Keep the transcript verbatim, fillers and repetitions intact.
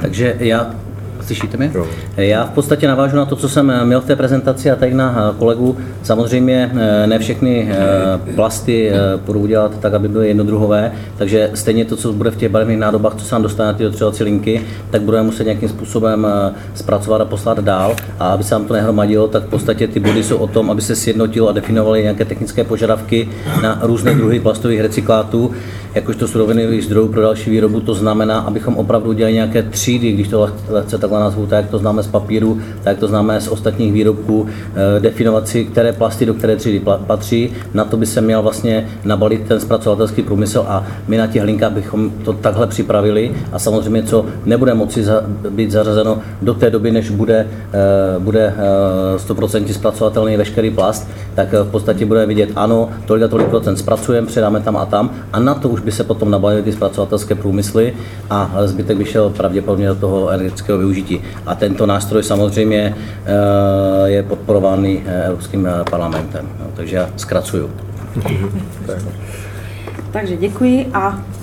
Takže já, slyšíte mě? Já v podstatě navážu na to, co jsem měl v té prezentaci a tady na kolegu. Samozřejmě ne všechny plasty budou dělat tak, aby byly jednodruhové, takže stejně to, co bude v těch barevných nádobách, co se nám dostane na ty otřevací linky, tak budeme muset nějakým způsobem zpracovat a poslat dál. A aby se nám to nehromadilo, tak v podstatě ty body jsou o tom, aby se sjednotilo a definovaly nějaké technické požadavky na různé druhy plastových recyklátů, jakožto surovinových zdrojů pro další výrobu. To znamená, abychom opravdu udělali nějaké třídy, když to lehce takhle nazvu, tak jak to známe z papíru, tak jak to známe z ostatních výrobků, definovat si, které plasty do které třídy patří. Na to by se měl vlastně nabalit ten zpracovatelský průmysl a my na těch linkách bychom to takhle připravili a samozřejmě, co nebude moci za, být zařazeno do té doby, než bude, bude sto procent zpracovatelný veškerý plast, tak v podstatě bude vidět, ano, tolik a tolik procent zpracujeme, předáme tam a tam a na to už by se potom nabalily ty zpracovatelské průmysly a zbytek by šel pravděpodobně do toho energetického využití. A tento nástroj samozřejmě je podporovaný Evropským parlamentem, takže já zkracuju. Takže děkuji a